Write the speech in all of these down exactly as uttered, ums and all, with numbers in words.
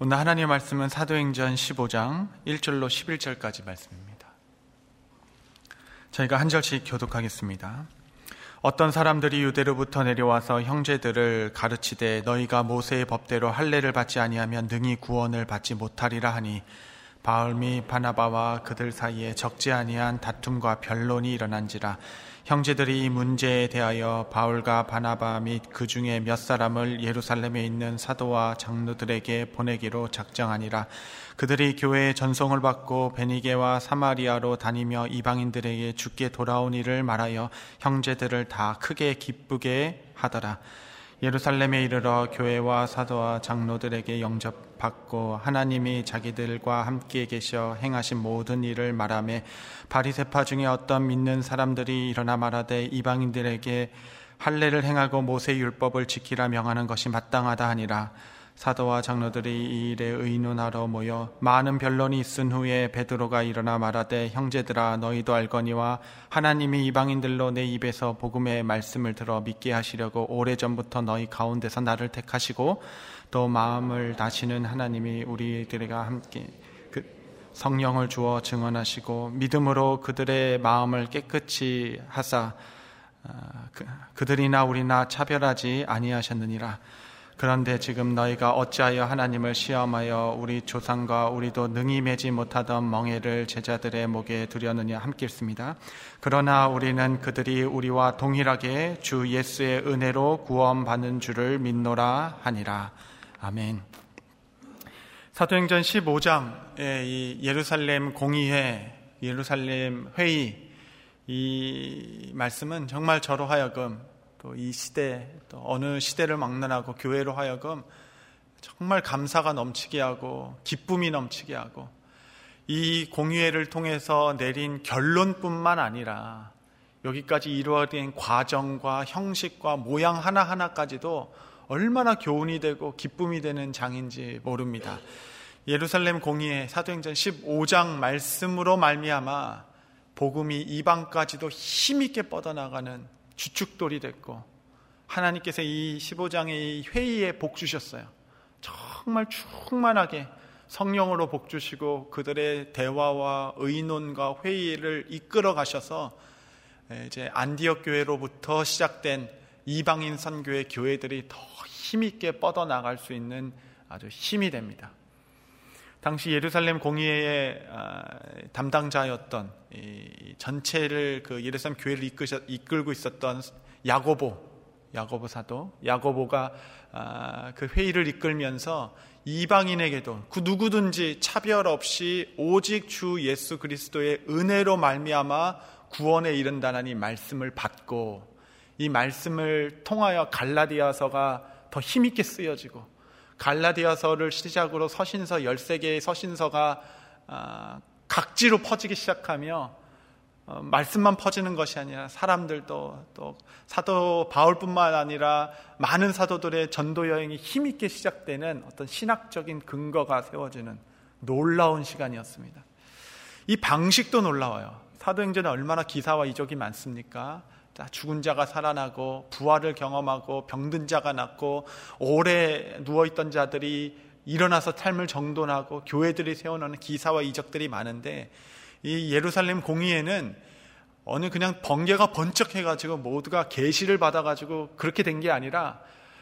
오늘 하나님의 말씀은 사도행전 십오 장 일 절로 십일 절까지 말씀입니다. 저희가 한 절씩 교독하겠습니다. 어떤 사람들이 유대로부터 내려와서 형제들을 가르치되 너희가 모세의 법대로 할례를 받지 아니하면 능히 구원을 받지 못하리라 하니 바울 및 바나바와 그들 사이에 적지 아니한 다툼과 변론이 일어난지라. 형제들이 이 문제에 대하여 바울과 바나바 및 그 중에 몇 사람을 예루살렘에 있는 사도와 장로들에게 보내기로 작정하니라. 그들이 교회에 전송을 받고 베니게와 사마리아로 다니며 이방인들에게 주께 돌아온 일을 말하여 형제들을 다 크게 기쁘게 하더라. 예루살렘에 이르러 교회와 사도와 장로들에게 영접받고 하나님이 자기들과 함께 계셔 행하신 모든 일을 말하며 바리새파 중에 어떤 믿는 사람들이 일어나 말하되 이방인들에게 할례를 행하고 모세 율법을 지키라 명하는 것이 마땅하다 하니라. 사도와 장로들이 이 일에 의논하러 모여 많은 변론이 있은 후에 베드로가 일어나 말하되 형제들아 너희도 알거니와 하나님이 이방인들로 내 입에서 복음의 말씀을 들어 믿게 하시려고 오래전부터 너희 가운데서 나를 택하시고 또 마음을 다시는 하나님이 우리들과 함께 그 성령을 주어 증언하시고 믿음으로 그들의 마음을 깨끗이 하사 그, 그들이나 우리나 차별하지 아니하셨느니라. 그런데 지금 너희가 어찌하여 하나님을 시험하여 우리 조상과 우리도 능히 매지 못하던 멍에를 제자들의 목에 두려느냐 함께 읽습니다. 그러나 우리는 그들이 우리와 동일하게 주 예수의 은혜로 구원받는 줄을 믿노라 하니라. 아멘. 사도행전 십오 장의 이 예루살렘 공의회, 예루살렘 회의, 이 말씀은 정말 저로 하여금 또 이 시대, 또 어느 시대를 막론하고 교회로 하여금 정말 감사가 넘치게 하고 기쁨이 넘치게 하고 이 공의회를 통해서 내린 결론뿐만 아니라 여기까지 이루어진 과정과 형식과 모양 하나하나까지도 얼마나 교훈이 되고 기쁨이 되는 장인지 모릅니다. 예루살렘 공의회 사도행전 십오 장 말씀으로 말미암아 복음이 이방까지도 힘있게 뻗어나가는 주축돌이 됐고 하나님께서 이 십오 장의 회의에 복 주셨어요. 정말 충만하게 성령으로 복 주시고 그들의 대화와 의논과 회의를 이끌어 가셔서 이제 안디옥 교회로부터 시작된 이방인 선교의 교회들이 더 힘있게 뻗어나갈 수 있는 아주 힘이 됩니다. 당시 예루살렘 공의회의 담당자였던 전체를 그 예루살렘 교회를 이끌고 있었던 야고보, 야고보 사도, 야고보가 그 회의를 이끌면서 이방인에게도 그 누구든지 차별 없이 오직 주 예수 그리스도의 은혜로 말미암아 구원에 이른다는 말씀을 받고 이 말씀을 통하여 갈라디아서가 더 힘있게 쓰여지고 갈라디아서를 시작으로 서신서 열세 개의 서신서가 각지로 퍼지기 시작하며 말씀만 퍼지는 것이 아니라 사람들도 또 사도 바울뿐만 아니라 많은 사도들의 전도 여행이 힘있게 시작되는 어떤 신학적인 근거가 세워지는 놀라운 시간이었습니다. 이 방식도 놀라워요. 사도행전에 얼마나 기사와 이적이 많습니까? 자, 죽은 자가 살아나고 부활을 경험하고 병든 자가 낫고 오래 누워있던 자들이 일어나서 삶을 정돈하고 교회들이 세워놓는 기사와 이적들이 많은데 이 예루살렘 공의회는 어느 그냥 번개가 번쩍해가지고 모두가 계시를 받아가지고 그렇게 된 게 아니라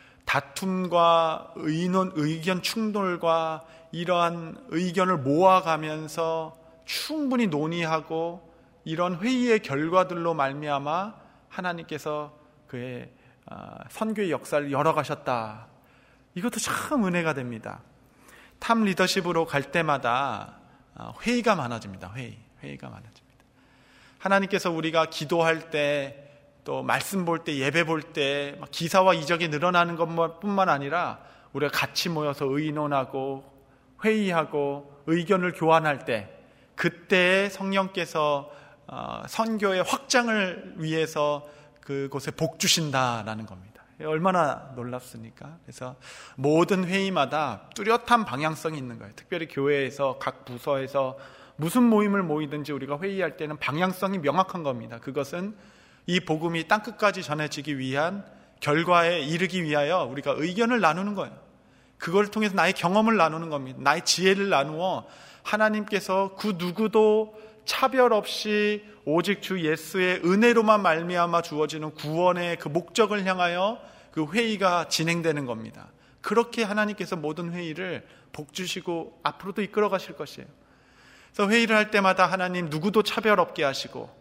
다툼과 의논, 의견 충돌과 이러한 의견을 모아가면서 충분히 논의하고 이런 회의의 결과들로 말미암아 하나님께서 그의 선교의 역사를 열어가셨다. 이것도 참 은혜가 됩니다. 탑 리더십으로 갈 때마다 회의가 많아집니다. 회의, 회의가 많아집니다. 하나님께서 우리가 기도할 때 또 말씀 볼 때 예배 볼 때 기사와 이적이 늘어나는 것뿐만 아니라 우리가 같이 모여서 의논하고 회의하고 의견을 교환할 때 그때 성령께서 선교의 확장을 위해서 그곳에 복 주신다라는 겁니다. 얼마나 놀랍습니까? 그래서 모든 회의마다 뚜렷한 방향성이 있는 거예요. 특별히 교회에서 각 부서에서 무슨 모임을 모이든지 우리가 회의할 때는 방향성이 명확한 겁니다. 그것은 이 복음이 땅끝까지 전해지기 위한 결과에 이르기 위하여 우리가 의견을 나누는 거예요. 그걸 통해서 나의 경험을 나누는 겁니다. 나의 지혜를 나누어 하나님께서 그 누구도 차별 없이 오직 주 예수의 은혜로만 말미암아 주어지는 구원의 그 목적을 향하여 그 회의가 진행되는 겁니다. 그렇게 하나님께서 모든 회의를 복 주시고 앞으로도 이끌어 가실 것이에요. 그래서 회의를 할 때마다 하나님 누구도 차별 없게 하시고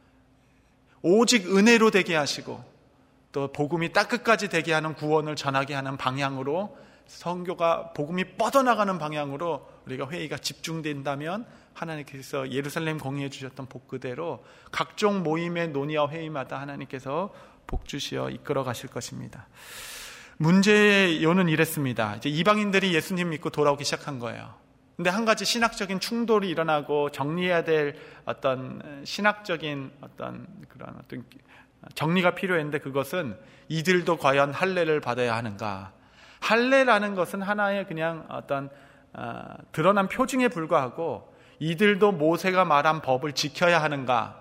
오직 은혜로 되게 하시고 또 복음이 땅끝까지 되게 하는 구원을 전하게 하는 방향으로 선교가 복음이 뻗어나가는 방향으로 우리가 회의가 집중된다면 하나님께서 예루살렘 공의해 주셨던 복 그대로 각종 모임의 논의와 회의마다 하나님께서 복 주시어 이끌어 가실 것입니다. 문제의 요는 이랬습니다. 이제 이방인들이 예수님 믿고 돌아오기 시작한 거예요. 근데 한 가지 신학적인 충돌이 일어나고 정리해야 될 어떤 신학적인 어떤 그런 어떤 정리가 필요했는데 그것은 이들도 과연 할례를 받아야 하는가? 할례라는 것은 하나의 그냥 어떤 어, 드러난 표징에 불과하고 이들도 모세가 말한 법을 지켜야 하는가?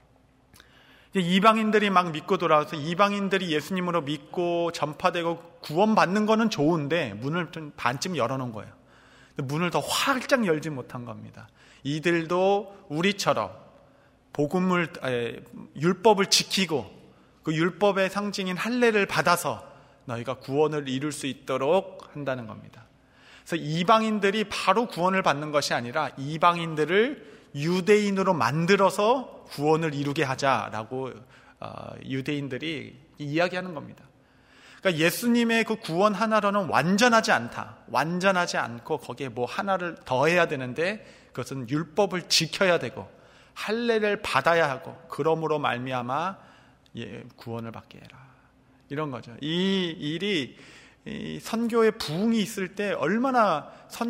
이방인들이 막 믿고 돌아와서 이방인들이 예수님으로 믿고 전파되고 구원받는 거는 좋은데 문을 좀 반쯤 열어놓은 거예요. 문을 더 활짝 열지 못한 겁니다. 이들도 우리처럼 복음을 에, 율법을 지키고 그 율법의 상징인 할례를 받아서 너희가 구원을 이룰 수 있도록 한다는 겁니다. 그래서 이방인들이 바로 구원을 받는 것이 아니라 이방인들을 유대인으로 만들어서 구원을 이루게 하자라고 유대인들이 이야기하는 겁니다. 그러니까 예수님의 그 구원 하나로는 완전하지 않다. 완전하지 않고 거기에 뭐 하나를 더해야 되는데 그것은 율법을 지켜야 되고 할례를 받아야 하고 그러므로 말미암아 구원을 받게 해라. 이런 거죠. 이 일이 이 선교의 부흥이 있을 때 얼마나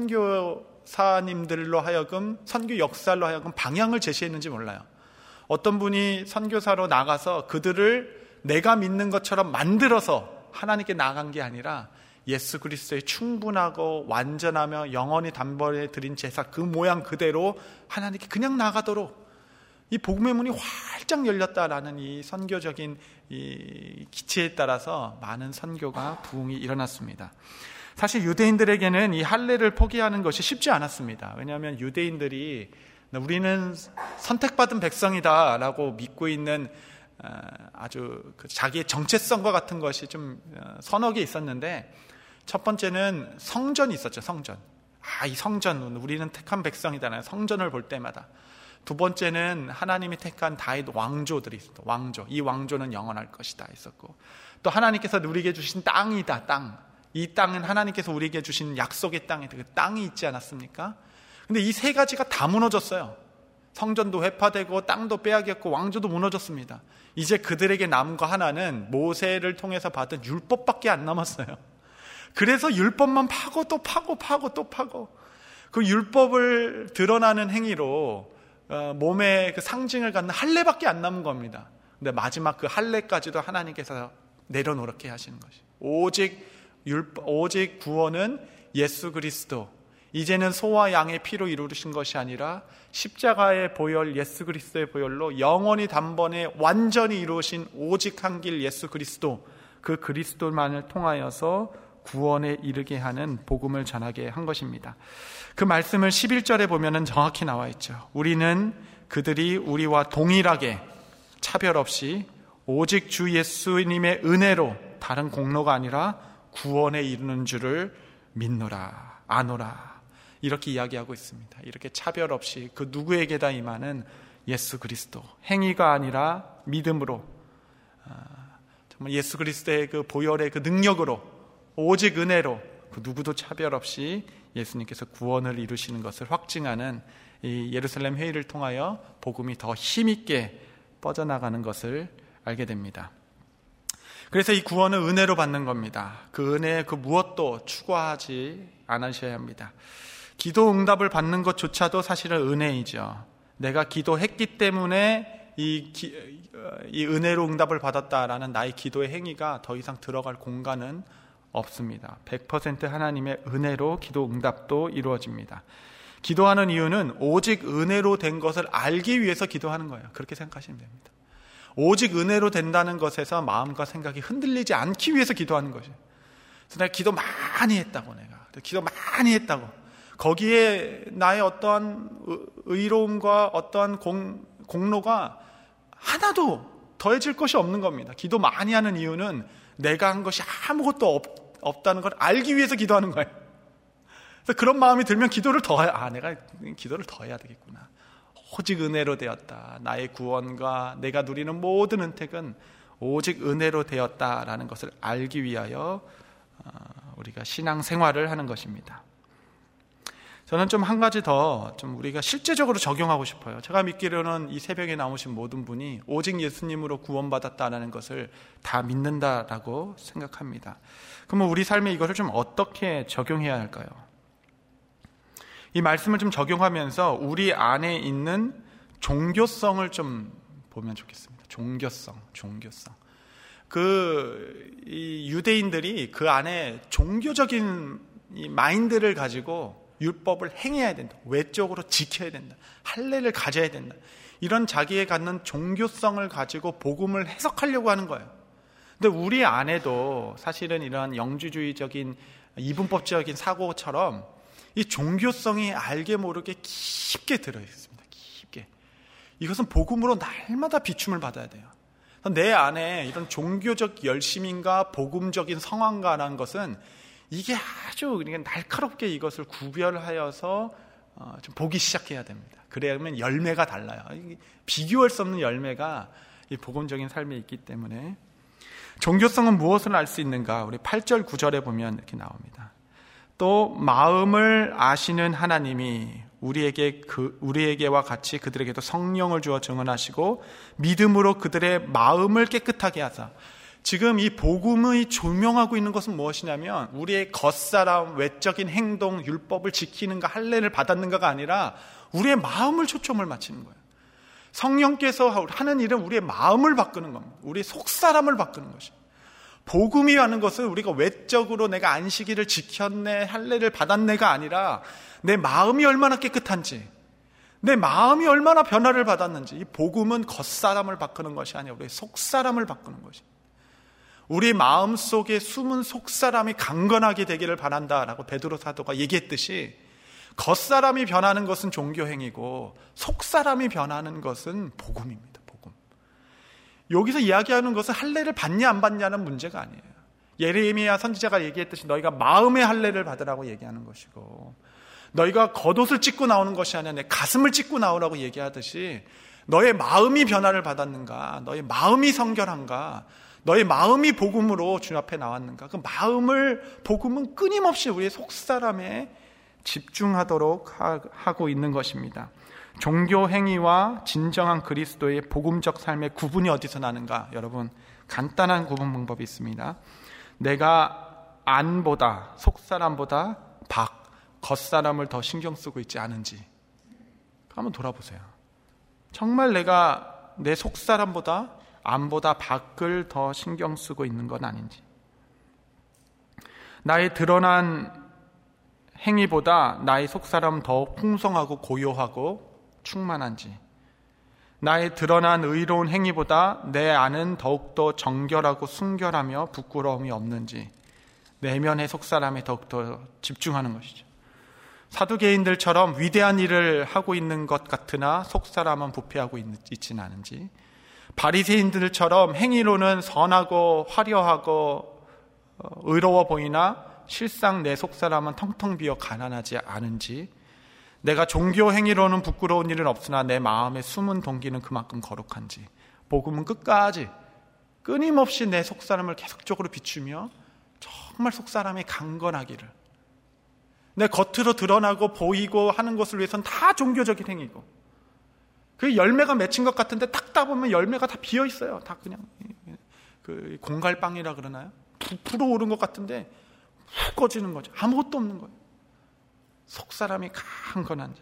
선교사님들로 하여금 선교 역사로 하여금 방향을 제시했는지 몰라요. 어떤 분이 선교사로 나가서 그들을 내가 믿는 것처럼 만들어서 하나님께 나간 게 아니라 예수 그리스도의 충분하고 완전하며 영원히 단번에 드린 제사 그 모양 그대로 하나님께 그냥 나가도록 이 복음의 문이 활짝 열렸다라는 이 선교적인 이 기치에 따라서 많은 선교가 부흥이 일어났습니다. 사실 유대인들에게는 이 할례를 포기하는 것이 쉽지 않았습니다. 왜냐하면 유대인들이 우리는 선택받은 백성이다라고 믿고 있는 아주 자기의 정체성과 같은 것이 좀 서너 개 있었는데 첫 번째는 성전이 있었죠. 성전. 아, 이 성전 우리는 택한 백성이잖아요. 성전을 볼 때마다. 두 번째는 하나님이 택한 다윗 왕조들이 있었다. 왕조. 이 왕조는 영원할 것이다 있었고 또 하나님께서 우리에게 주신 땅이다. 땅. 이 땅은 하나님께서 우리에게 주신 약속의 땅이다. 그 땅이 있지 않았습니까? 근데 이 세 가지가 다 무너졌어요. 성전도 회파되고 땅도 빼앗겼고 왕조도 무너졌습니다. 이제 그들에게 남은 거 하나는 모세를 통해서 받은 율법밖에 안 남았어요. 그래서 율법만 파고 또 파고 파고 또 파고 그 율법을 드러나는 행위로 어, 몸의 그 상징을 갖는 할례밖에 안 남은 겁니다. 근데 마지막 그 할례까지도 하나님께서 내려놓게 하시는 것이 오직 율법, 오직 구원은 예수 그리스도 이제는 소와 양의 피로 이루신 것이 아니라 십자가의 보혈 예수 그리스도의 보혈로 영원히 단번에 완전히 이루신 오직 한 길 예수 그리스도 그 그리스도만을 통하여서 구원에 이르게 하는 복음을 전하게 한 것입니다. 그 말씀을 십일 절에 보면은 정확히 나와 있죠. 우리는 그들이 우리와 동일하게 차별 없이 오직 주 예수님의 은혜로 다른 공로가 아니라 구원에 이르는 줄을 믿노라 아노라 이렇게 이야기하고 있습니다. 이렇게 차별 없이 그 누구에게다 임하는 예수 그리스도 행위가 아니라 믿음으로 정말 예수 그리스도의 그 보혈의 그 능력으로 오직 은혜로 그 누구도 차별 없이 예수님께서 구원을 이루시는 것을 확증하는 이 예루살렘 회의를 통하여 복음이 더 힘있게 뻗어나가는 것을 알게 됩니다. 그래서 이 구원은 은혜로 받는 겁니다. 그 은혜 그 무엇도 추구하지 않으셔야 합니다. 기도 응답을 받는 것조차도 사실은 은혜이죠. 내가 기도했기 때문에 이, 기, 이 은혜로 응답을 받았다라는 나의 기도의 행위가 더 이상 들어갈 공간은 없습니다. 백 퍼센트 하나님의 은혜로 기도 응답도 이루어집니다. 기도하는 이유는 오직 은혜로 된 것을 알기 위해서 기도하는 거예요. 그렇게 생각하시면 됩니다. 오직 은혜로 된다는 것에서 마음과 생각이 흔들리지 않기 위해서 기도하는 것이에요. 그래서 내가 기도 많이 했다고 내가 기도 많이 했다고. 거기에 나의 어떠한 의로움과 어떠한 공, 공로가 하나도 더해질 것이 없는 겁니다. 기도 많이 하는 이유는 내가 한 것이 아무것도 없, 없다는 걸 알기 위해서 기도하는 거예요. 그래서 그런 마음이 들면 기도를 더 해, 아, 내가 기도를 더 해야 되겠구나. 오직 은혜로 되었다. 나의 구원과 내가 누리는 모든 은택은 오직 은혜로 되었다라는 것을 알기 위하여 우리가 신앙생활을 하는 것입니다. 저는 좀 한 가지 더 좀 우리가 실제적으로 적용하고 싶어요. 제가 믿기로는 이 새벽에 나오신 모든 분이 오직 예수님으로 구원받았다는 것을 다 믿는다라고 생각합니다. 그러면 우리 삶에 이것을 좀 어떻게 적용해야 할까요? 이 말씀을 좀 적용하면서 우리 안에 있는 종교성을 좀 보면 좋겠습니다. 종교성, 종교성. 그, 이 유대인들이 그 안에 종교적인 이 마인드를 가지고 율법을 행해야 된다. 외적으로 지켜야 된다. 할례를 가져야 된다. 이런 자기에 갖는 종교성을 가지고 복음을 해석하려고 하는 거예요. 근데 우리 안에도 사실은 이런 영주주의적인 이분법적인 사고처럼 이 종교성이 알게 모르게 깊게 들어있습니다. 깊게. 이것은 복음으로 날마다 비춤을 받아야 돼요. 내 안에 이런 종교적 열심인가 복음적인 성황가라는 것은 이게 아주 날카롭게 이것을 구별하여서 좀 보기 시작해야 됩니다. 그래야면 열매가 달라요. 비교할 수 없는 열매가 이 복음적인 삶에 있기 때문에. 종교성은 무엇을 알 수 있는가? 우리 팔 절 구 절에 보면 이렇게 나옵니다. 또 마음을 아시는 하나님이 우리에게 그 우리에게와 같이 그들에게도 성령을 주어 증언하시고 믿음으로 그들의 마음을 깨끗하게 하사. 지금 이 복음의 조명하고 있는 것은 무엇이냐면 우리의 겉사람, 외적인 행동, 율법을 지키는가 할례를 받았는가가 아니라 우리의 마음을 초점을 맞추는 거예요. 성령께서 하는 일은 우리의 마음을 바꾸는 겁니다. 우리의 속사람을 바꾸는 것입니다. 복음이 하는 것은 우리가 외적으로 내가 안식일을 지켰네, 할례를 받았네가 아니라 내 마음이 얼마나 깨끗한지, 내 마음이 얼마나 변화를 받았는지. 이 복음은 겉사람을 바꾸는 것이 아니라 우리의 속사람을 바꾸는 것입니다. 우리 마음 속에 숨은 속사람이 강건하게 되기를 바란다라고 베드로 사도가 얘기했듯이 겉사람이 변하는 것은 종교행위고 속사람이 변하는 것은 복음입니다. 복음. 여기서 이야기하는 것은 할례를 받냐 안 받냐는 문제가 아니에요. 예레미야 선지자가 얘기했듯이 너희가 마음의 할례를 받으라고 얘기하는 것이고, 너희가 겉옷을 찢고 나오는 것이 아니라 내 가슴을 찢고 나오라고 얘기하듯이 너의 마음이 변화를 받았는가, 너의 마음이 성결한가, 너의 마음이 복음으로 주 앞에 나왔는가. 그 마음을, 복음은 끊임없이 우리의 속사람에 집중하도록 하고 있는 것입니다. 종교 행위와 진정한 그리스도의 복음적 삶의 구분이 어디서 나는가? 여러분, 간단한 구분 방법이 있습니다. 내가 안보다, 속사람보다 밖, 겉사람을 더 신경 쓰고 있지 않은지 한번 돌아보세요. 정말 내가 내 속사람보다 안보다 밖을 더 신경 쓰고 있는 건 아닌지, 나의 드러난 행위보다 나의 속사람 더 풍성하고 고요하고 충만한지, 나의 드러난 의로운 행위보다 내 안은 더욱더 정결하고 순결하며 부끄러움이 없는지, 내면의 속사람에 더욱더 집중하는 것이죠. 사두개인들처럼 위대한 일을 하고 있는 것 같으나 속사람은 부패하고 있지는 않은지, 바리새인들처럼 행위로는 선하고 화려하고 의로워 보이나 실상 내 속사람은 텅텅 비어 가난하지 않은지, 내가 종교 행위로는 부끄러운 일은 없으나 내 마음의 숨은 동기는 그만큼 거룩한지. 복음은 끝까지 끊임없이 내 속사람을 계속적으로 비추며 정말 속사람이 강건하기를, 내 겉으로 드러나고 보이고 하는 것을 위해서는 다 종교적인 행위고, 그 열매가 맺힌 것 같은데 딱 따보면 열매가 다 비어 있어요. 다 그냥 그 공갈빵이라 그러나요? 부풀어 오른 것 같은데 훅 꺼지는 거죠. 아무것도 없는 거예요. 속사람이 강건한 자.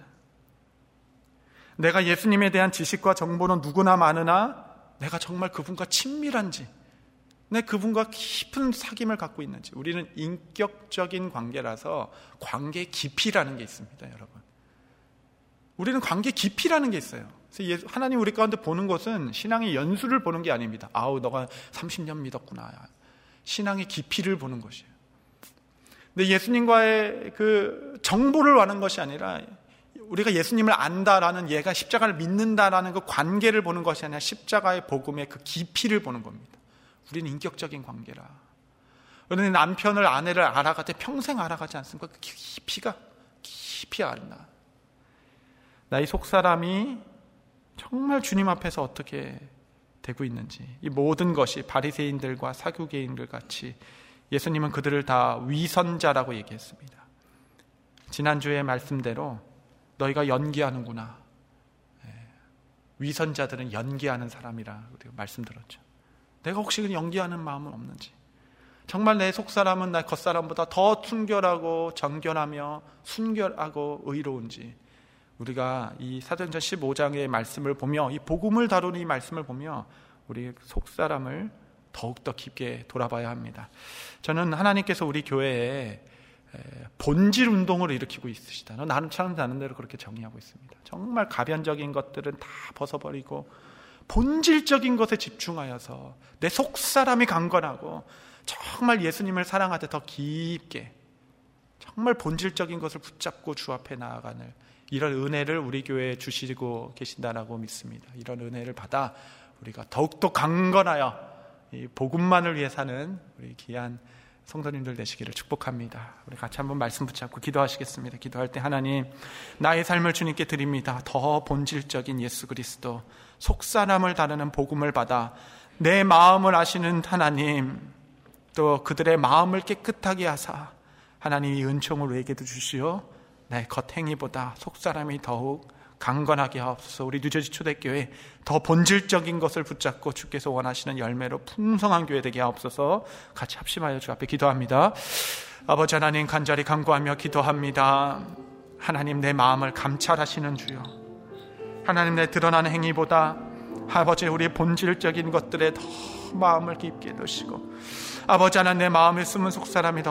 내가 예수님에 대한 지식과 정보는 누구나 많으나 내가 정말 그분과 친밀한지, 내 그분과 깊은 사귐을 갖고 있는지. 우리는 인격적인 관계라서 관계의 깊이라는 게 있습니다, 여러분. 우리는 관계 깊이라는 게 있어요. 그래서 하나님 우리 가운데 보는 것은 신앙의 연수를 보는 게 아닙니다. 아우, 너가 삼십 년 믿었구나. 신앙의 깊이를 보는 것이에요. 근데 예수님과의 그 정보를 아는 것이 아니라 우리가 예수님을 안다라는, 얘가 십자가를 믿는다라는 그 관계를 보는 것이 아니라 십자가의 복음의 그 깊이를 보는 겁니다. 우리는 인격적인 관계라. 우리는 남편을, 아내를 알아가되 평생 알아가지 않습니까? 그 깊이가 깊이 알나. 나의 속사람이 정말 주님 앞에서 어떻게 되고 있는지, 이 모든 것이 바리새인들과 사두개인들 같이 예수님은 그들을 다 위선자라고 얘기했습니다. 지난주의 말씀대로 너희가 연기하는구나. 위선자들은 연기하는 사람이라 우리가 말씀드렸죠. 내가 혹시 연기하는 마음은 없는지, 정말 내 속사람은 나 겉사람보다 더 순결하고 정결하며 순결하고 의로운지, 우리가 이 사도행전 십오 장의 말씀을 보며, 이 복음을 다루는 이 말씀을 보며 우리 속사람을 더욱더 깊게 돌아봐야 합니다. 저는 하나님께서 우리 교회에 본질 운동을 일으키고 있으시다. 나는 참 나는 대로 그렇게 정의하고 있습니다. 정말 가변적인 것들은 다 벗어버리고 본질적인 것에 집중하여서 내 속사람이 강건하고 정말 예수님을 사랑하되 더 깊게 정말 본질적인 것을 붙잡고 주 앞에 나아가는 이런 은혜를 우리 교회에 주시고 계신다라고 믿습니다. 이런 은혜를 받아 우리가 더욱더 강건하여 이 복음만을 위해 사는 우리 귀한 성도님들 되시기를 축복합니다. 우리 같이 한번 말씀 붙잡고 기도하시겠습니다. 기도할 때, 하나님, 나의 삶을 주님께 드립니다. 더 본질적인 예수 그리스도, 속사람을 다루는 복음을 받아 내 마음을 아시는 하나님, 또 그들의 마음을 깨끗하게 하사 하나님이 은총을 우리에게도 주시어 내 겉행위보다 속사람이 더욱 강건하게 하옵소서. 우리 뉴저지 초대교회 더 본질적인 것을 붙잡고 주께서 원하시는 열매로 풍성한 교회 되게 하옵소서. 같이 합심하여 주 앞에 기도합니다. 아버지 하나님, 간절히 간구하며 기도합니다. 하나님, 내 마음을 감찰하시는 주여, 하나님, 내 드러나는 행위보다 아버지 우리의 본질적인 것들에 더 마음을 깊게 두시고, 아버지 하나님, 내 마음에 숨은 속사람이 더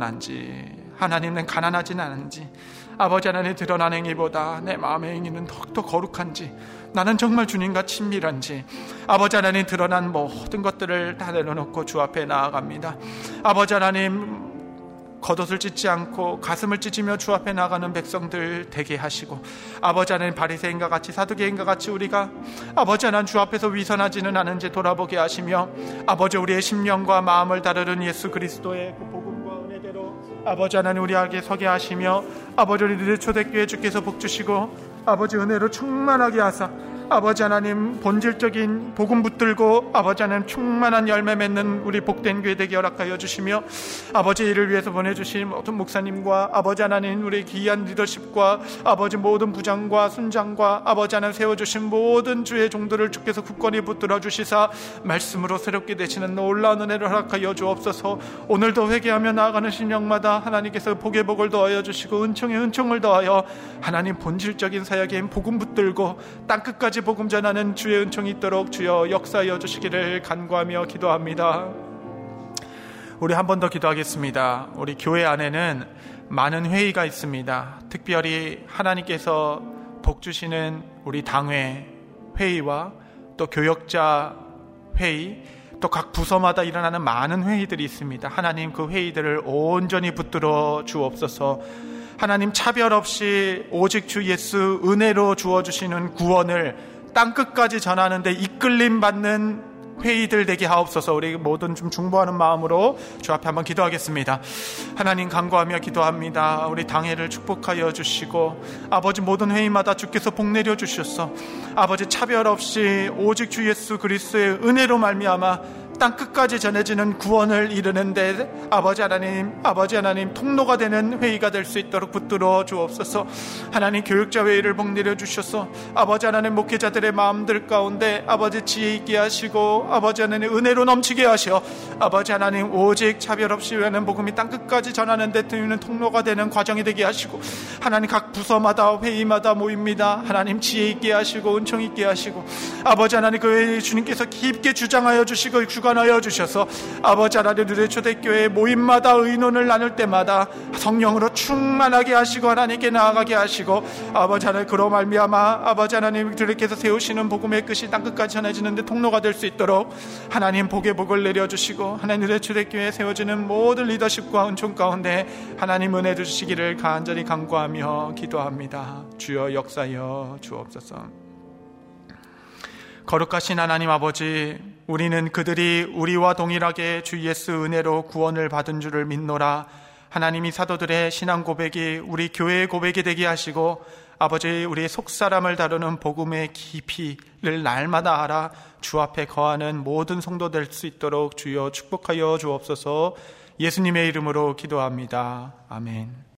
강건한지, 하나님, 내 가난하진 않은지, 아버지 하나님, 드러난 행위보다 내 마음의 행위는 더욱더 거룩한지, 나는 정말 주님과 친밀한지, 아버지 하나님, 드러난 모든 것들을 다 내려놓고 주 앞에 나아갑니다. 아버지 하나님, 겉옷을 찢지 않고 가슴을 찢으며 주 앞에 나가는 백성들 되게 하시고, 아버지 하나님, 바리새인과 같이 사두개인과 같이 우리가 아버지 하나님 주 앞에서 위선하지는 않은지 돌아보게 하시며, 아버지 우리의 심령과 마음을 다루는 예수 그리스도의 그 복음과 은혜대로 아버지 하나님 우리에게 서게 하시며, 아버지 우리들의 초대교회 주께서 복 주시고 아버지 은혜로 충만하게 하사 아버지 하나님 본질적인 복음 붙들고 아버지 하나님 충만한 열매 맺는 우리 복된 교회 되게 허락하여 주시며, 아버지 이를 위해서 보내주신 모든 목사님과 아버지 하나님 우리 귀한 리더십과 아버지 모든 부장과 순장과 아버지 하나님 세워주신 모든 주의 종들을 주께서 굳건히 붙들어 주시사 말씀으로 새롭게 되시는 놀라운 은혜를 허락하여 주옵소서. 오늘도 회개하며 나아가는 심령마다 하나님께서 복의 복을 더하여 주시고 은총에 은총을 더하여 하나님 본질적인 사역에 복음 붙들고 땅끝까지 복음 전하는 주의 은총이 있도록 주여 역사하여 주시기를 간구하며 기도합니다. 우리 한 번 더 기도하겠습니다. 우리 교회 안에는 많은 회의가 있습니다. 특별히 하나님께서 복 주시는 우리 당회 회의와 또 교역자 회의, 또 각 부서마다 일어나는 많은 회의들이 있습니다. 하나님, 그 회의들을 온전히 붙들어 주옵소서. 하나님, 차별 없이 오직 주 예수 은혜로 주어주시는 구원을 땅끝까지 전하는데 이끌림 받는 회의들 되게 하옵소서. 우리 모든 좀 중보하는 마음으로 주 앞에 한번 기도하겠습니다. 하나님, 간구하며 기도합니다. 우리 당회를 축복하여 주시고 아버지 모든 회의마다 주께서 복 내려 주셨어. 아버지 차별 없이 오직 주 예수 그리스도의 은혜로 말미암아 땅끝까지 전해지는 구원을 이루는데 아버지 하나님, 아버지 하나님 통로가 되는 회의가 될 수 있도록 붙들어 주옵소서. 하나님, 교육자 회의를 복 내려 주셔서 아버지 하나님 목회자들의 마음들 가운데 아버지 지혜 있게 하시고 아버지 하나님 은혜로 넘치게 하셔 아버지 하나님 오직 차별 없이 위하는 복음이 땅끝까지 전하는 데 드리는 통로가 되는 과정이 되게 하시고, 하나님 각 부서마다 회의마다 모입니다. 하나님 지혜 있게 하시고 은총 있게 하시고 아버지 하나님 그 회의 주님께서 깊게 주장하여 주시고 주관 주관하여 주셔서 아버지 하나님 우리 초대교회 모임마다 의논을 나눌 때마다 성령으로 충만하게 하시고 하나님께 나아가게 하시고 아버지 하나님 그로 말미암아 아버지 하나님 주께서 세우시는 복음의 끝이 땅끝까지 전해지는데 통로가 될 수 있도록 하나님 복의 복을 내려주시고 하나님 우리 초대교회에 세워지는 모든 리더십과 은총 가운데 하나님 은혜 주시기를 간절히 간구하며 기도합니다. 주여 역사여 주옵소서. 거룩하신 하나님 아버지, 우리는 그들이 우리와 동일하게 주 예수 은혜로 구원을 받은 줄을 믿노라. 하나님이 사도들의 신앙 고백이 우리 교회의 고백이 되게 하시고 아버지 우리의 속사람을 다루는 복음의 깊이를 날마다 알아 주 앞에 거하는 모든 성도 될 수 있도록 주여 축복하여 주옵소서. 예수님의 이름으로 기도합니다. 아멘.